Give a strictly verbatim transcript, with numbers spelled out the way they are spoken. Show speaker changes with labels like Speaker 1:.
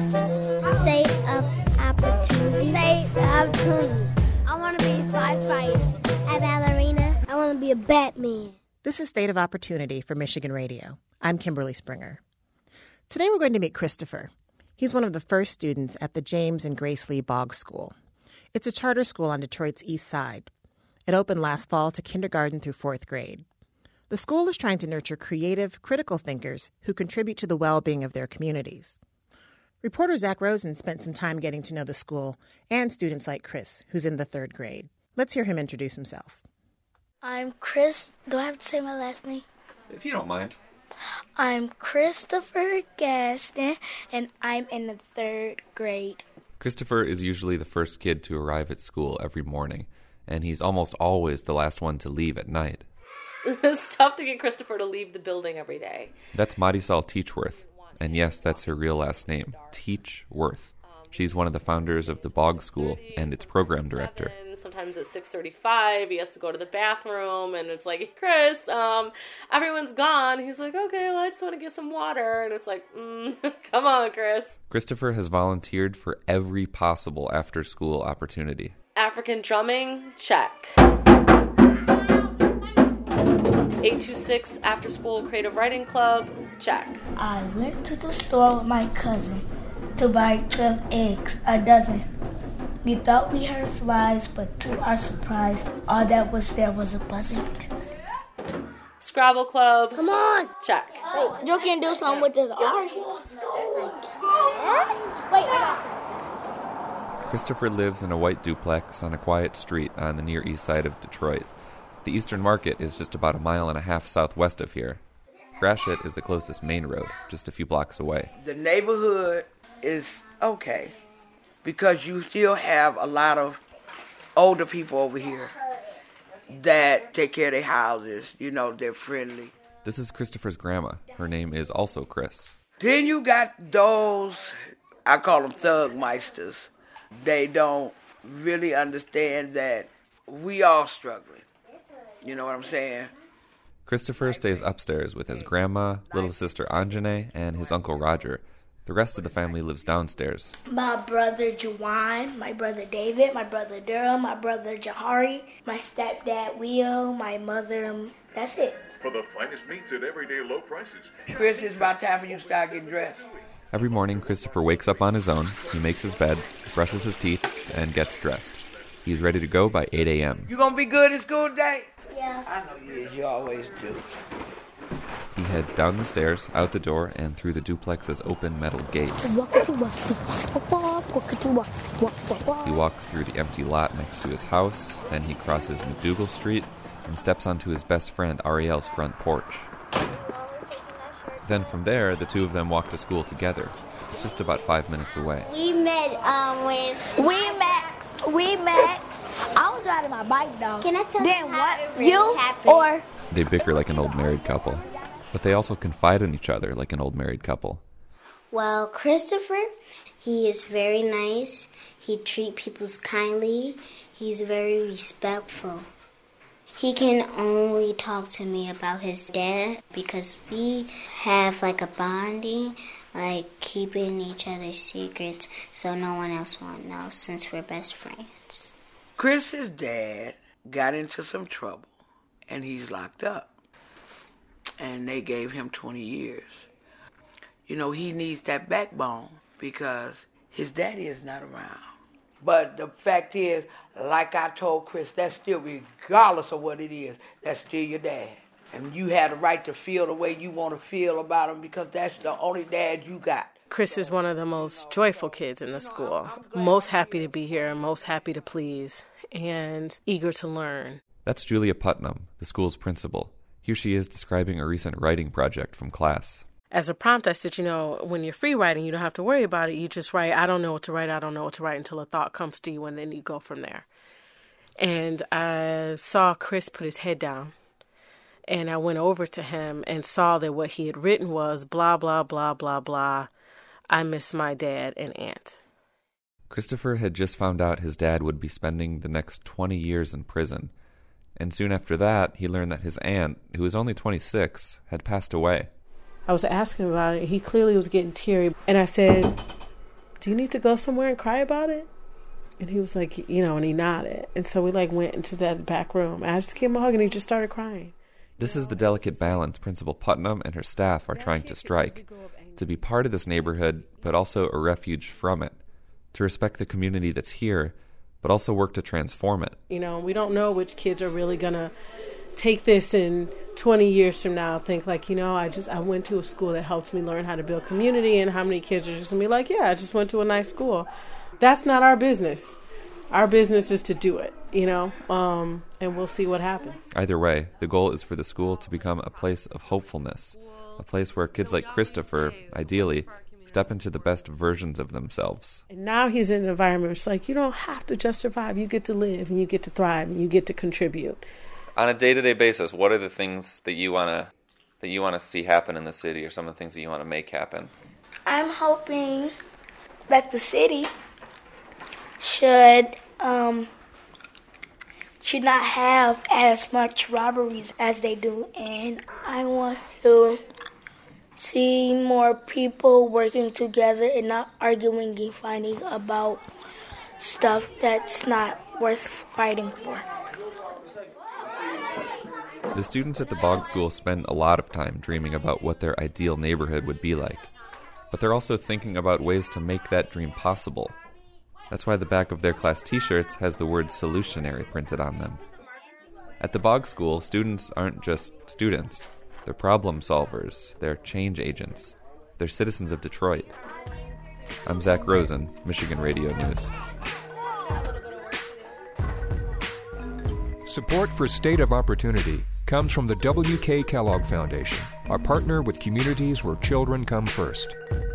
Speaker 1: State of opportunity. State of opportunity. I want to be a firefighter. A ballerina. I want to be a Batman.
Speaker 2: This is State of Opportunity for Michigan Radio. I'm Kimberly Springer. Today we're going to meet Christopher. He's one of the first students at the James and Grace Lee Boggs School. It's a charter school on Detroit's east side. It opened last fall to kindergarten through fourth grade. The school is trying to nurture creative, critical thinkers who contribute to the well-being of their communities. Reporter Zach Rosen spent some time getting to know the school and students like Chris, who's in the third grade. Let's hear him introduce himself.
Speaker 3: I'm Chris. Do I have to say my last name?
Speaker 4: If you don't mind.
Speaker 3: I'm Christopher Gaston, and I'm in the third grade.
Speaker 4: Christopher is usually the first kid to arrive at school every morning, and he's almost always the last one to leave at night.
Speaker 5: It's tough to get Christopher to leave the building every day.
Speaker 4: That's Marisol Teachworth, and yes, that's her real last name, Teachworth. She's one of the founders of the Boggs School and its program director.
Speaker 5: Sometimes at six thirty-five, he has to go to the bathroom, and it's like, Chris, um, everyone's gone. He's like, okay, well, I just want to get some water. And it's like, mm, come on, Chris.
Speaker 4: Christopher has volunteered for every possible after-school opportunity.
Speaker 5: African drumming, check. eight two six After School Creative Writing Club, check.
Speaker 3: I went to the store with my cousin to buy twelve eggs, a dozen. We thought we heard flies, but to our surprise, all that was there was a buzzing.
Speaker 5: Scrabble Club,
Speaker 1: Come on.
Speaker 5: check.
Speaker 3: Wait, you can do something with this art?
Speaker 1: Wait, I got some.
Speaker 4: Christopher lives in a white duplex on a quiet street on the near east side of Detroit. The Eastern Market is just about a mile and a half southwest of here. Gratiot is the closest main road, just a few blocks away.
Speaker 6: The neighborhood is okay because you still have a lot of older people over here that take care of their houses. You know, they're friendly.
Speaker 4: This is Christopher's grandma. Her name is also Chris.
Speaker 6: Then you got those, I call them thug meisters. They don't really understand that we all struggling. You know what I'm saying?
Speaker 4: Christopher stays upstairs with his grandma, little sister Anjane, and his uncle Roger. The rest of the family lives downstairs.
Speaker 3: My brother Juwan, my brother David, my brother Durham, my brother Jahari, my stepdad Will, my mother, that's it.
Speaker 7: For the finest meats at everyday low prices.
Speaker 6: Chris, it's about time for you to start getting dressed.
Speaker 4: Every morning, Christopher wakes up on his own, he makes his bed, brushes his teeth, and gets dressed. He's ready to go by eight a.m.
Speaker 6: You gonna be good in school today?
Speaker 3: Yeah.
Speaker 6: I know you is. You always do.
Speaker 4: He heads down the stairs, out the door, and through the duplex's open metal gate. He walks through the empty lot next to his house, then he crosses McDougal Street and steps onto his best friend Ariel's front porch. Then from there, the two of them walk to school together. It's just about five minutes away.
Speaker 1: We met um when
Speaker 3: We met, we met, I was riding my bike though.
Speaker 1: Can I tell
Speaker 3: then
Speaker 1: you
Speaker 3: what?
Speaker 1: how it really
Speaker 3: you
Speaker 1: happened?
Speaker 3: Or
Speaker 4: They bicker like an old married couple, but they also confide in each other like an old married couple.
Speaker 1: Well, Christopher, he is very nice. He treats people kindly. He's very respectful. He can only talk to me about his dad because we have like a bonding, like keeping each other's secrets so no one else won't know since we're best friends.
Speaker 6: Chris's dad got into some trouble and he's locked up. And they gave him twenty years. You know, he needs that backbone because his daddy is not around. But the fact is, like I told Chris, that's still, regardless of what it is, that's still your dad. And you have the right to feel the way you want to feel about him because that's the only dad you got.
Speaker 8: Chris is one of the most joyful kids in the school. Most happy to be here, most happy to please, and eager to learn.
Speaker 4: That's Julia Putnam, the school's principal. Here she is describing a recent writing project from class.
Speaker 8: As a prompt, I said, you know, when you're free writing, you don't have to worry about it. You just write, I don't know what to write, I don't know what to write until a thought comes to you, and then you go from there. And I saw Chris put his head down, and I went over to him and saw that what he had written was blah, blah, blah, blah, blah. I miss my dad and aunt.
Speaker 4: Christopher had just found out his dad would be spending the next twenty years in prison. And soon after that, he learned that his aunt, who was only twenty-six, had passed away.
Speaker 8: I was asking about it. He clearly was getting teary. And I said, do you need to go somewhere and cry about it? And he was like, you know, and he nodded. And so we like went into that back room. I just gave him a hug and he just started crying.
Speaker 4: This is the delicate balance Principal Putnam and her staff are trying to strike. To be part of this neighborhood, but also a refuge from it. To respect the community that's here, but also work to transform it.
Speaker 8: You know, we don't know which kids are really going to take this in twenty years from now, think like, you know, I just, I went to a school that helped me learn how to build community, and how many kids are just going to be like, yeah, I just went to a nice school. That's not our business. Our business is to do it, you know, um, and we'll see what happens.
Speaker 4: Either way, the goal is for the school to become a place of hopefulness, a place where kids like Christopher, ideally, step into the best versions of themselves.
Speaker 8: And now he's in an environment where it's like, you don't have to just survive. You get to live, and you get to thrive, and you get to contribute.
Speaker 4: On a day-to-day basis, what are the things that you want to that you want to see happen in the city, or some of the things that you want to make happen?
Speaker 3: I'm hoping that the city should um, should not have as much robberies as they do, and I want to see more people working together and not arguing and fighting about stuff that's not worth fighting for.
Speaker 4: The students at the Bog School spend a lot of time dreaming about what their ideal neighborhood would be like, but they're also thinking about ways to make that dream possible. That's why the back of their class t-shirts has the word solutionary printed on them. At the Bog School, students aren't just students. They're problem solvers. They're change agents. They're citizens of Detroit. I'm Zach Rosen, Michigan Radio News.
Speaker 9: Support for State of Opportunity comes from the W K Kellogg Foundation, a partner with communities where children come first.